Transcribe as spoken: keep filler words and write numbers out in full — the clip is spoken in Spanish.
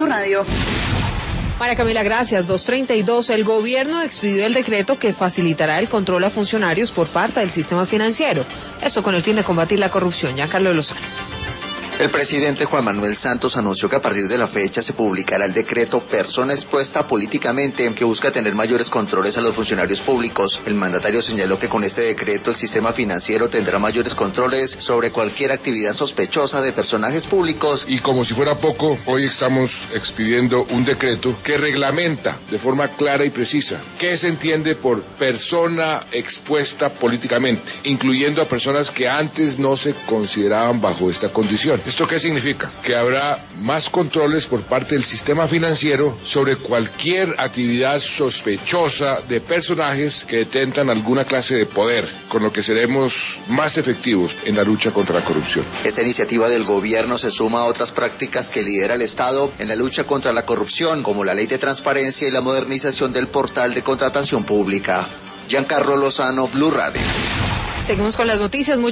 Radio. María Camila, gracias. dos treinta y dos. El gobierno expidió el decreto que facilitará el control a funcionarios por parte del sistema financiero. Esto con el fin de combatir la corrupción. Giancarlo Lozano. El presidente Juan Manuel Santos anunció que a partir de la fecha se publicará el decreto Persona expuesta políticamente, que busca tener mayores controles a los funcionarios públicos. El mandatario señaló que con este decreto el sistema financiero tendrá mayores controles sobre cualquier actividad sospechosa de personajes públicos. Y como si fuera poco, hoy estamos expidiendo un decreto que reglamenta de forma clara y precisa qué se entiende por persona expuesta políticamente, incluyendo a personas que antes no se consideraban bajo esta condición. ¿Esto qué significa? Que habrá más controles por parte del sistema financiero sobre cualquier actividad sospechosa de personajes que detentan alguna clase de poder, con lo que seremos más efectivos en la lucha contra la corrupción. Esta iniciativa del gobierno se suma a otras prácticas que lidera el Estado en la lucha contra la corrupción, como la ley de transparencia y la modernización del portal de contratación pública. Giancarlo Lozano, Blue Radio. Seguimos con las noticias.